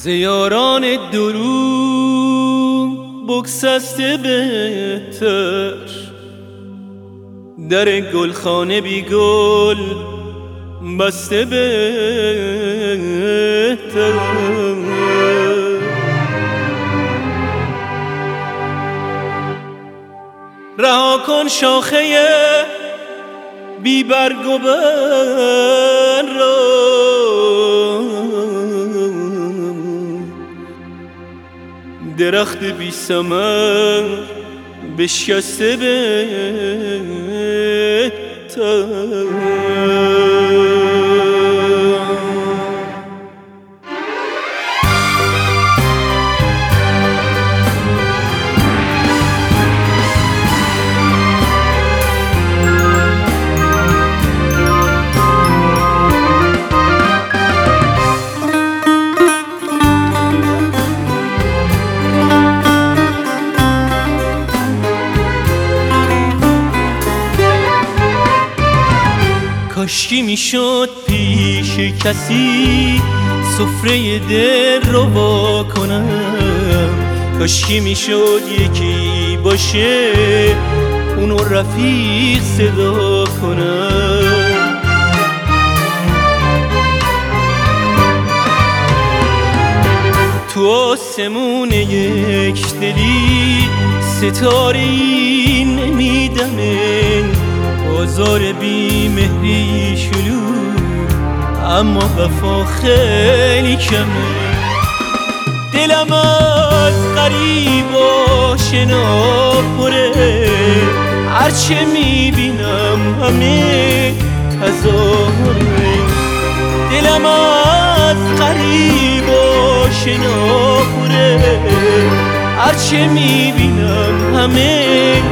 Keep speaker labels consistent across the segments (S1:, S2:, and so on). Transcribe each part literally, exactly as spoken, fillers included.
S1: زیاران درون بگسسته بهتر، در گلخانه بی گل بسته بهتر. رها کن شاخه بی برگ و بر را، درخت بی ثمر بشکسته بهتر. کاشکی میشد پیش کسی سفره دل رو وا کنم، کاشکی میشد یکی باشه اونو رفیق صدا کنم. تو آسمون یک دلی ستاره‌ای نمیدمه، بازار بی مهری شلوغ اما وفا خیلی کمه. دلم از غریب و شنا پره، هرچه میبینم همه تظاهره. دلم از غریب و شنا پره، هرچه میبینم همه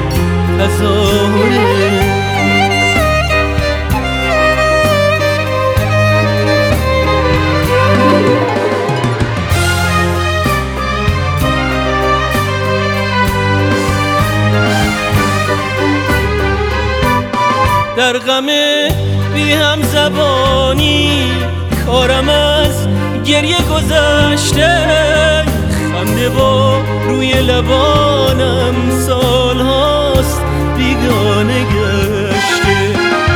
S1: تظاهره. در غم بی هم زبانی کارم از گریه گذشته، خنده با روی لبانم سال هاست بیگانه گشته.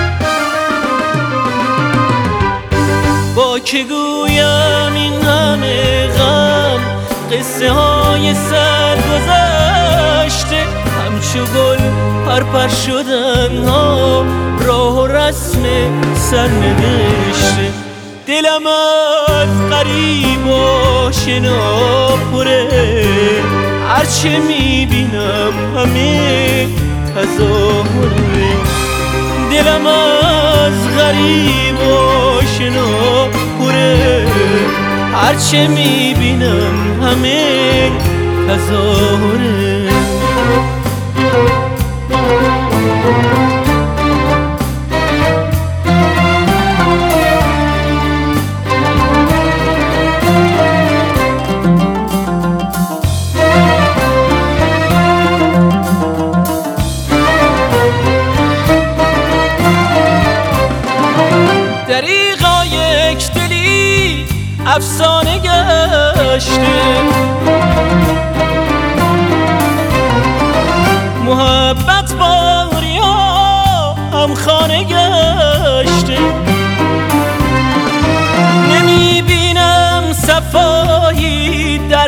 S1: با که گویم این همه غم قصه های سر گذشته، همچو گل پرپر شدن ها راه و رسم سرنوشته. دلم از غریب و شنا پره، هرچه میبینم همه تظاهره. دلم از غریب و شنا پره، هرچه میبینم همه تظاهره. دریغا یک دلی افسانه گشته، محبت باریا هم خانه گشته. نمیبینم صفایی در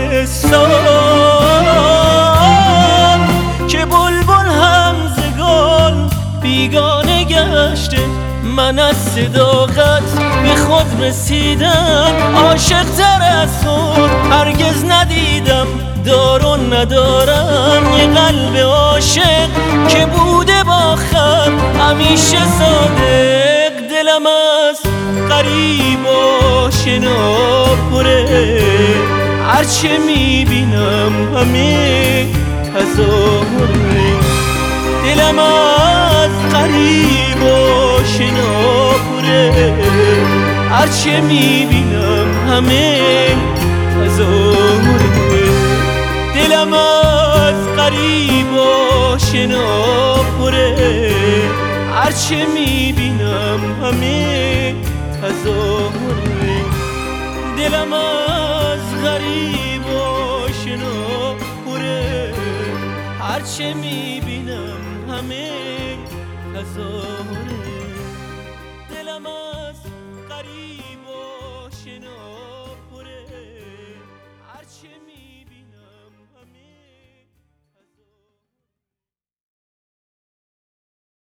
S1: گلستان، که بلبل هم ز گل بیگانه گشته. من از صداقت به خود رسیدم، عاشق تر از خود هرگز ندیدم. دار و ندارم یه قلب عاشق که بوده با خود همیشه صادق. دلم از غریب و شنا پره، هرچه میبینم همه تظاهره. دلم از غریب و شنا پره، هرچه میبینم همه تظاهره. دلم از غریب و شنا پره، هرچه میبینم همه تظاهره. دلم از غریب و شنا پره هرچه میبینم همه تظاهره